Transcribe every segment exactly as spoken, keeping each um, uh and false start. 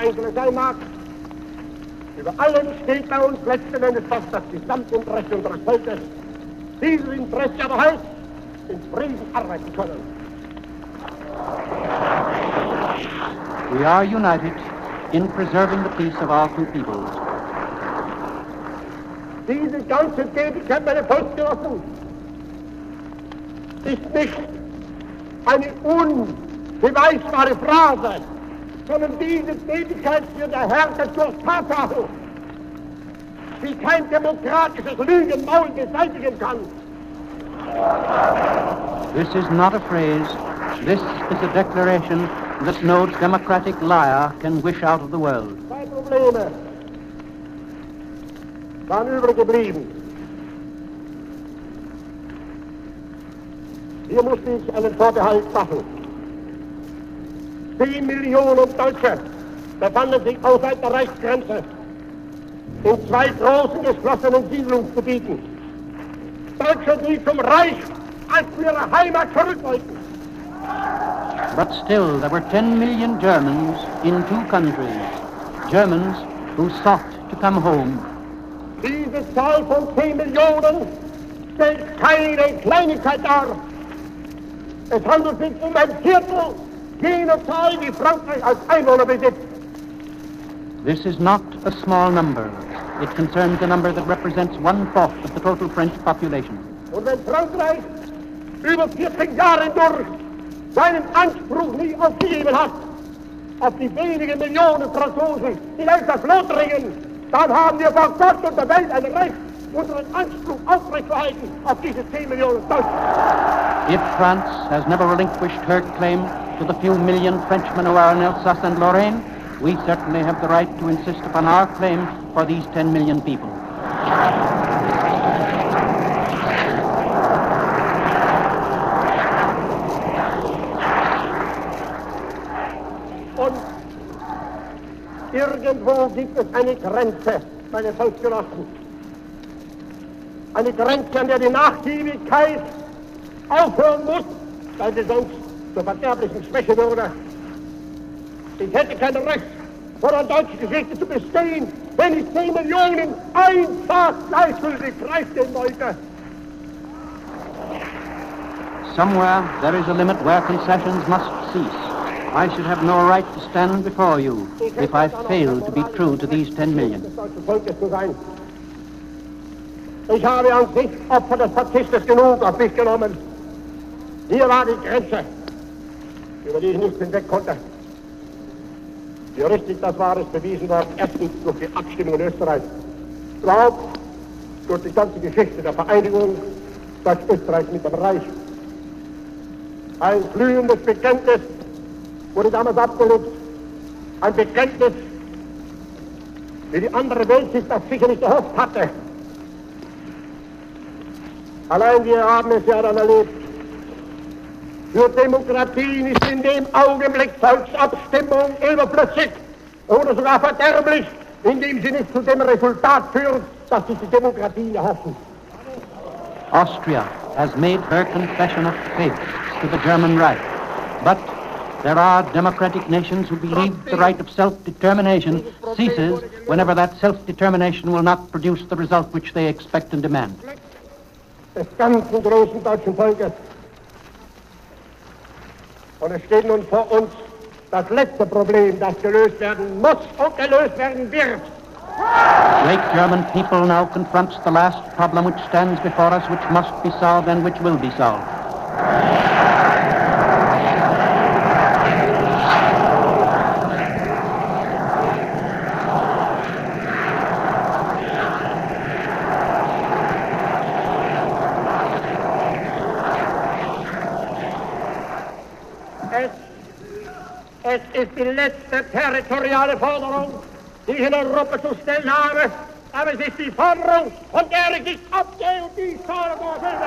Einzelne sein mag. Über allem steht bei uns letzten Endes fast das Gesamtinteresse unseres Volkes. Dieses Interesse aber heißt, in Frieden arbeiten können. We are united in preserving the peace of our two peoples. Diese ganze Tätigkeit, meine Volksgenossen, ist nicht eine unbeweisbare Phrase, sondern diese Tätigkeit wird erhärtet durch Tatsachen, die kein demokratisches Lügenmaul beseitigen kann. This is not a phrase. This is a declaration that no democratic liar can wish out of the world. Zwei Probleme waren übrig geblieben. Hier musste ich einen Vorbehalt machen. Zehn Millionen Deutsche befanden sich außerhalb der Reichsgrenze in zwei großen geschlossenen Siedlungsgebieten. Deutsche, die zum Reich als zu ihrer Heimat zurück wollten. But still, there were ten million Germans in two countries, Germans who sought to come home. Diese Zahl von zehn Millionen stellt keine Kleinigkeit dar. Es handelt sich um ein Viertel jener Zahl, die Frankreich als Einwohner besitzt. This is not a small number. It concerns a number that represents one-fourth of the total French population. Und wenn Frankreich über vierzig Jahre durch seinen Anspruch nie aufgegeben hat, auf die wenigen Millionen Franzosen, die Elsass-Lothringen, dann haben wir vor Gott und der Welt ein Recht, unseren Anspruch aufrechtzuerhalten auf diese zehn Millionen Deutschen. If France has never relinquished her claim to the few million Frenchmen who are in Alsace and Lorraine, we certainly have the right to insist upon our claim for these ten million people. Und irgendwo gibt es eine Grenze, meine Volksgenossen. Eine Grenze, an der die Nachgiebigkeit aufhören muss, weil sie sonst zur verderblichen Schwäche würde. Ich hätte kein Recht, vor der deutschen Geschichte zu bestehen, wenn ich zehn Millionen einfach gleichgültig preisgeben wollte. Somewhere there is a limit where concessions must cease. I should have no right to stand before you if I fail to be true to these ten million. Ich habe an sich Opfer des Faschismus genug auf mich genommen. Hier war die Grenze, über die ich nicht hinweg konnte. Wie richtig das war, ist bewiesen worden, erstens durch die Abstimmung in Österreich, überhaupt durch die ganze Geschichte der Vereinigung Deutsch-Österreich mit dem Reich. Ein glühendes Bekenntnis wurde damals abgelegt, ein Bekenntnis, wie die andere Welt sich das sicher nicht erhofft hatte. Allein wir haben es ja dann erlebt. Für Demokratien ist in dem Augenblick Volksabstimmung überflüssig oder sogar verderblich, indem sie nicht zu dem Resultat führt, das sich die Demokratien erhoffen. Austria has made her confession of faith to the German Reich, but there are democratic nations who believe the right of self-determination ceases whenever that self-determination will not produce the result which they expect and demand. Des ganzen großen deutschen Volkes. Und es steht nun vor uns das letzte Problem, das gelöst werden muss und gelöst werden wird. Great German people now confronts the last problem which stands before us, which must be solved and which will be solved. Es ist die letzte territoriale Forderung, die ich in Europa zu stellen habe, aber es ist die Forderung, von der ich nicht abgehe und die ich fordere.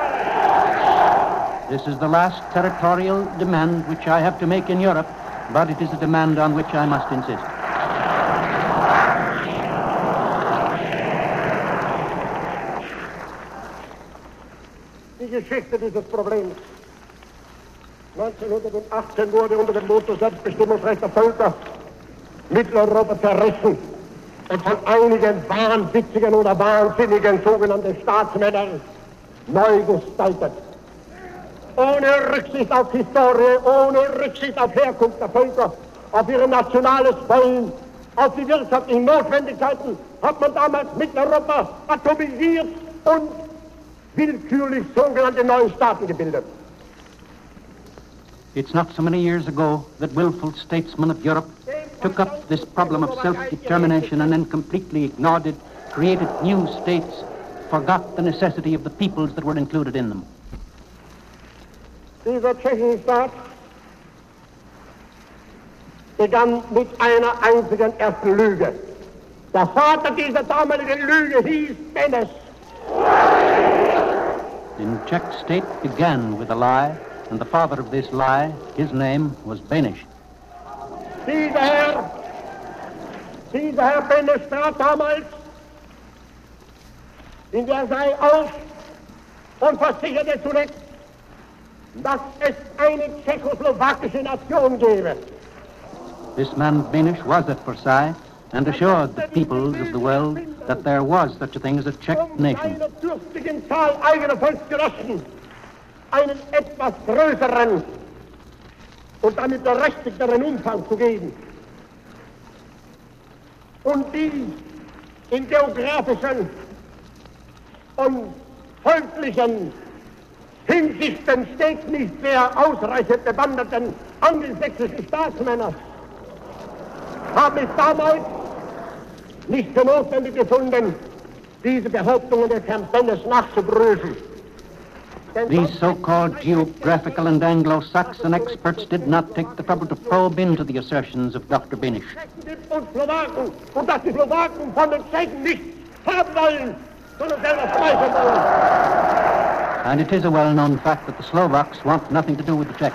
This is the last territorial demand which I have to make in Europe, but it is a demand on which I must insist. Die Geschichte dieses Problems. neunzehnhundertachtzehn wurde unter dem Motto Selbstbestimmungsrecht der Völker Mitteleuropa zerrissen und von einigen wahnwitzigen oder wahnsinnigen sogenannten Staatsmännern neu gestaltet. Ohne Rücksicht auf Historie, ohne Rücksicht auf Herkunft der Völker, auf ihr nationales Wollen, auf die wirtschaftlichen Notwendigkeiten hat man damals Mitteleuropa atomisiert und willkürlich sogenannte neue Staaten gebildet. It's not so many years ago that willful statesmen of Europe took up this problem of self-determination and then completely ignored it, created new states, forgot the necessity of the peoples that were included in them. Dieser tschechische Staat begann mit einer einzigen ersten Lüge. Der Vater dieser damaligen Lüge hieß Beneš. The Czech state began with a lie, and the father of this lie, his name was Beneš. Dieser Herr, dieser Herr Beneš trat damals in Versailles auf und versicherte zunächst, dass es eine tschechoslowakische Nation gäbe. This man Beneš was at Versailles and assured the peoples of the world that there was such a thing as a Czech nation. Einer dürftigen Zahl eigener Volksgenossen einen etwas größeren und damit berechtigteren Umfang zu geben. Und die in geografischen und volklichen Hinsichten stets nicht mehr ausreichend bewanderten angelsächsischen Staatsmänner haben es damals nicht für notwendig gefunden, diese Behauptungen des Herrn Beneš nachzuprüfen. These so-called geographical and Anglo-Saxon experts did not take the trouble to probe into the assertions of Doctor Beneš. Und Slowaken, und dass die Slowaken von den Tschechen nicht haben wollen, sondern selber speichern wollen. And it is a well-known fact that the Slovaks want nothing to do with the Czechs.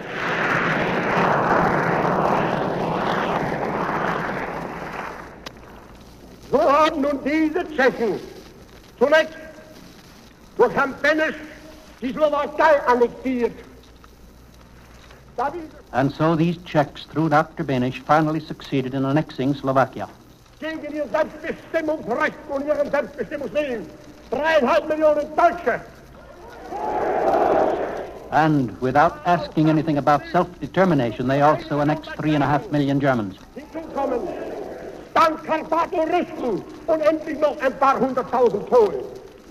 So haben nun diese Tschechen zunächst durch Herrn Beneš die Slowakei annektiert. And so these Czechs, through Doctor Beneš, finally succeeded in annexing Slovakia. Gegen ihr Selbstbestimmungsrecht und ihren Selbstbestimmungswillen. Dreieinhalb Millionen Deutsche. And without asking anything about self-determination, they also annexed three and a half million Germans. Hinzukommen, dann Karpaten-Russen und endlich noch ein paar hunderttausend Polen.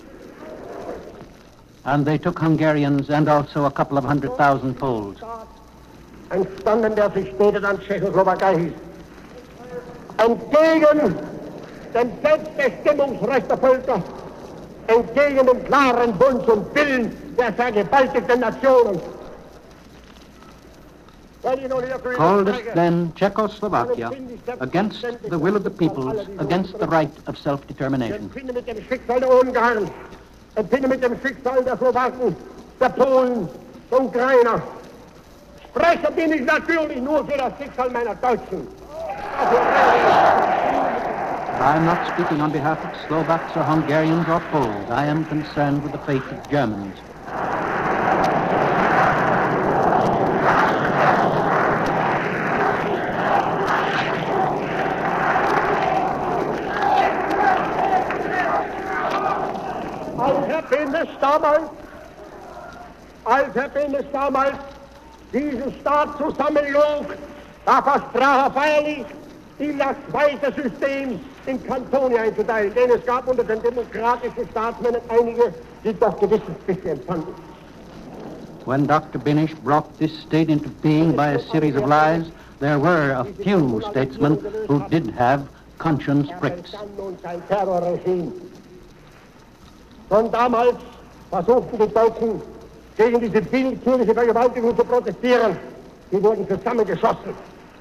And they took Hungarians and also a couple of hundred thousand Poles. Entstanden, der sich später dann Tschechoslowakei hieß. Entgegen dem Selbstbestimmungsrecht der Völker, entgegen dem klaren Wunsch und Willen der vergewaltigten Nationen. Called it then Czechoslovakia, against the will of the peoples, against the right of self-determination. Empfinde mit dem Schicksal der Ungarn, empfinde mit dem Schicksal der Slowaken, der Polen, der Ukrainer. Sprecher bin ich natürlich nur für das Schicksal meiner Deutschen. I am not speaking on behalf of Slovaks or Hungarians or Poles. I am concerned with the fate of Germans. Als Herr Beneš damals, als Herr Beneš damals diesen Staat zusammenlog, da versprach er feierlich, ihm das zweite System in Kantone einzuteilen, denn es gab unter den demokratischen Staatsmännern einige, die doch Gewissensbisse empfanden. When Doctor Beneš brought this state into being by a series of lies, there were a few statesmen who did have conscience pricks. Sein Terrorregime. Schon damals versuchten die Deutschen gegen diese willkürliche Vergewaltigung zu protestieren. Sie wurden zusammengeschossen.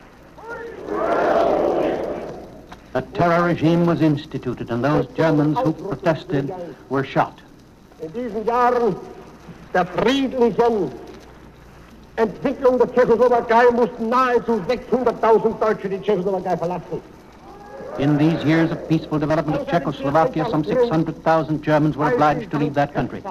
A terror regime was instituted, and those Germans who protested were shot. In diesen Jahren der friedlichen Entwicklung der Tschechoslowakei mussten nahezu sechshunderttausend Deutsche die Tschechoslowakei verlassen. In these years of peaceful development of Czechoslovakia, some six hundred thousand Germans were obliged to leave that country.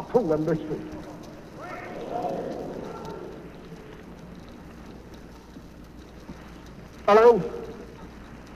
Allein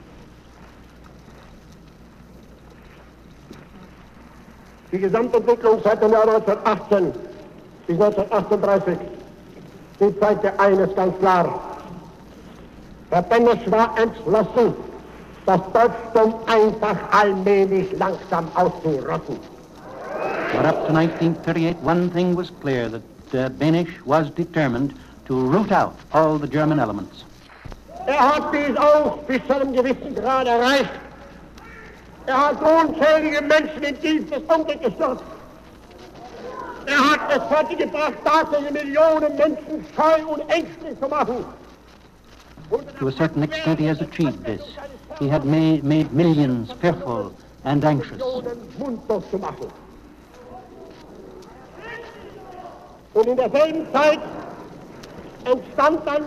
Die Gesamtentwicklung seit dem Jahr neunzehnhundertachtzehn bis neunzehnhundertachtunddreißig, die zeigte eines ganz klar. Herr Benesch war entschlossen, das Deutschtum einfach allmählich langsam auszurotten. But up to nineteen thirty-eight, one thing was clear, that uh, Benesch was determined to root out all the German elements. Er hat dies auch bis zu einem gewissen Grad erreicht. Er hat unzählige Menschen in tiefes Unglück gestürzt. Er hat es fertiggebracht, tatsächlich Millionen Menschen scheu und ängstlich zu machen. To a certain extent, he has achieved this. He had made, made millions fearful and anxious. Mundlos zu machen. Und in derselben Zeit entstand dann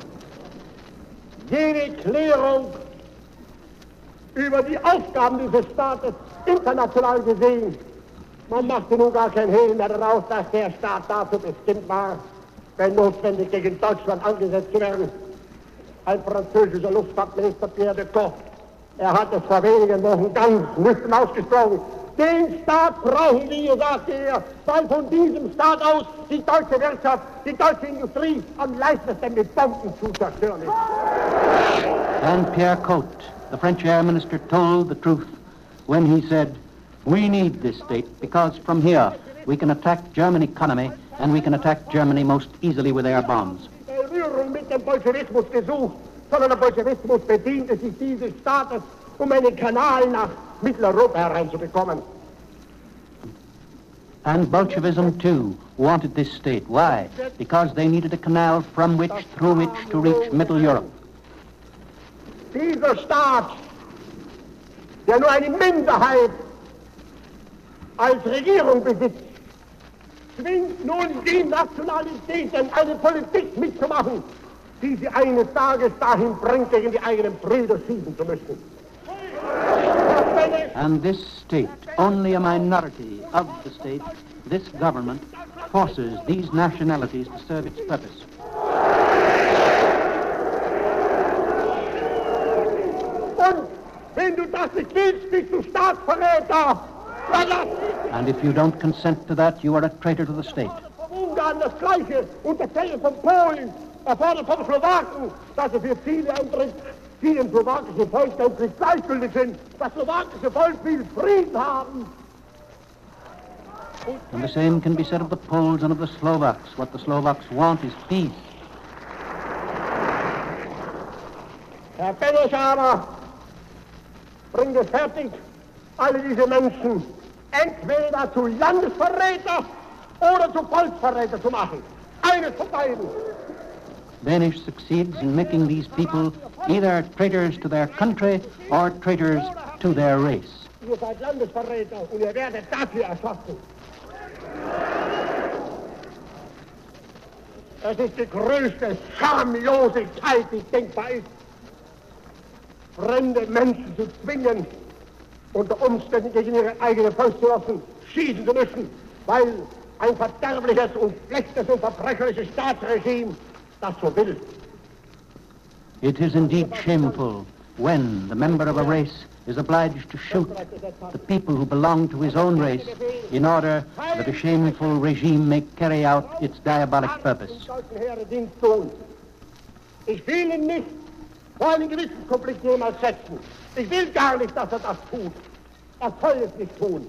jene Klärung über die Aufgaben dieses Staates international gesehen. Man machte nun gar kein Hehl mehr daraus, dass der Staat dafür bestimmt war, wenn notwendig gegen Deutschland angesetzt zu werden. Ein französischer Luftfahrtminister, Pierre de Koch, er hat es vor wenigen Wochen ganz nüchtern ausgesprochen. Den Staat brauchen wir, sagte er, weil von diesem Staat aus die deutsche Wirtschaft, die deutsche Industrie am leichtesten mit Bomben zu zerstören ist. And Pierre Cotte, the French Air Minister, told the truth when he said, we need this state because from here we can attack German economy and we can attack Germany most easily with air bombs. Berührung mit dem Bolschewismus gesucht, sondern der Bolschewismus bediente sich dieses Staates, um einen Kanal nach Mitteleuropa hereinzubekommen. And Bolshevism, too, wanted this state. Why? Because they needed a canal from which, through which, to reach Middle Europe. Dieser Staat, der nur eine Minderheit als Regierung besitzt, zwingt nun die Nationalitäten, eine Politik mitzumachen, die sie eines Tages dahin bringt, gegen die eigenen Brüder schießen zu müssen. And this state, only a minority of the state, this government, forces these nationalities to serve its purpose. Und wenn du das nicht willst, bist du Staatsverräter. And if you don't consent to that, you are a traitor to the state. Ungarn das Gleiche, unter Fälle von Polen, erfordert vom Slowaken, dass er für Ziele antritt, die dem slowakischen Volk endlich gleichgültig sind. Das slowakische Volk will Frieden haben. And the same can be said of the Poles and of the Slovaks. What the Slovaks want is peace. Herr Benesch aber bringt es fertig, alle diese Menschen entweder zu Landesverräter oder zu Volksverräter zu machen. Eines von beiden. Benesch succeeds in making these people either traitors to their country or traitors to their race. Ihr seid Landesverräter und ihr werdet dafür erschossen. Es ist die größte Schamlosigkeit, die denkbar ist, fremde Menschen zu zwingen, unter Umständen gegen ihre eigenen Volksgenossen schießen zu müssen, weil ein verderbliches und schlechtes und verbrecherisches Staatsregime das so will. It is indeed shameful when the member of a race is obliged to shoot the people who belong to his own race in order that a shameful regime may carry out its diabolic purpose. Ich will ihn nicht vor einen Gewissenskonflikt jemals setzen. Ich will gar nicht, dass er das tut. Er soll es nicht tun.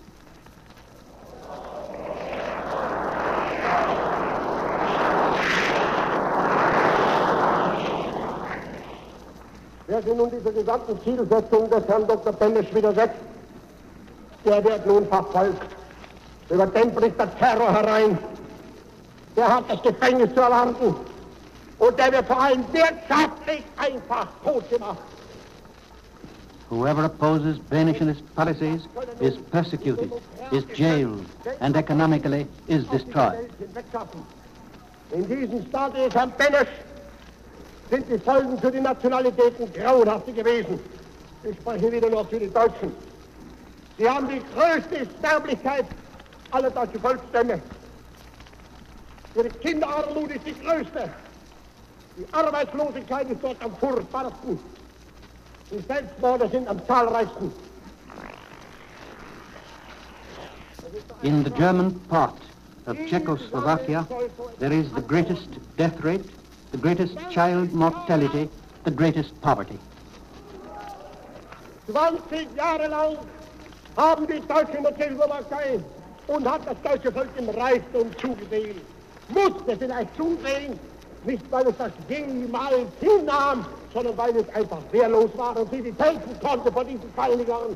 Wer sich nun dieser gesamten Zielsetzung des Herrn Doktor Benesch widersetzt, der wird nun verfolgt. Über den bricht der Terror herein. Der hat das Gefängnis zu erwarten. Und der wird vor allem wirtschaftlich einfach tot gemacht. Whoever opposes Benesch and his policies is persecuted, is jailed, and economically is destroyed. In diesem Staat des Herrn Benesch sind die Folgen für die Nationalitäten grauenhafte gewesen. Ich spreche wieder nur für die Deutschen. Sie haben die größte Sterblichkeit aller deutschen Volksstämme. Ihre Kinderarmut ist die größte. Die Arbeitslosigkeit ist dort am furchtbarsten. Die Selbstmorde sind am zahlreichsten. In the German part of Czechoslovakia, there is the greatest death rate, the greatest child mortality, the greatest poverty. zwanzig Jahre lang haben die Deutschen in der Tschechoslowakei und hat das deutsche Volk im Reichtum zugesehen. Musste vielleicht zusehen, nicht weil es das jemals hinnahm, sondern weil es einfach wehrlos war und sie nicht helfen konnte vor diesen Peinigern.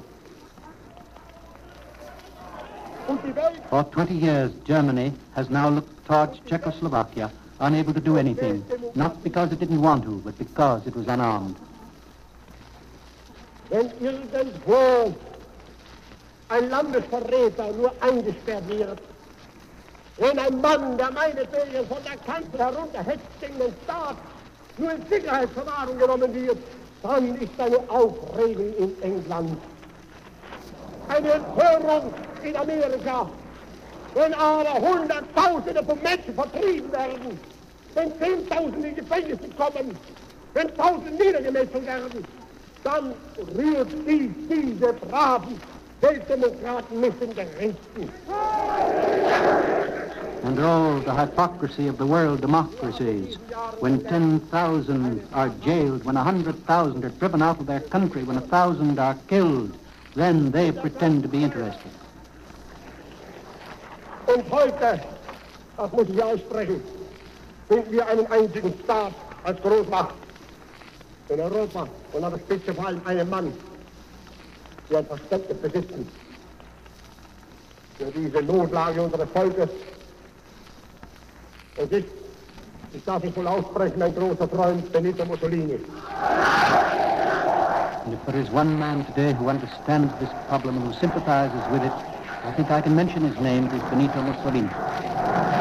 Und die Welt... For twenty years, Germany has now looked towards Czechoslovakia, unable to do anything, not because it didn't want to, but because it was unarmed. Wenn irgendwo ein Landesverräter nur eingesperrt wird, wenn ein Mann, der meinetwegen von der Kanzel herunterhetzt gegen den Staat, nur in Sicherheitsverwahrung genommen wird, dann ist eine Aufregung in England. Eine Empörung in Amerika, wenn aber Hunderttausende von Menschen vertrieben werden, wenn Zehntausende in Gefängnisse kommen, wenn Tausende niedergemetzelt werden, dann rührt dies diese braven Weltdemokraten nicht in den Rechten. And all the hypocrisy of the world democracies, when ten thousand are jailed, when a hundred thousand are driven out of their country, when a thousand are killed, then they pretend to be interested. Und heute, das muss ich aussprechen, sind wir einen einzigen Staat als Großmacht in Europa und an der Spitze vor allem einen Mann, der ein Verständnis besitzen für diese Notlage unseres Volkes. Es ist, ich darf es wohl aussprechen, ein großer Freund Benito Mussolini. And if there is one man today who understands this problem and who sympathizes with it, I think I can mention his name. It is Benito Mussolini.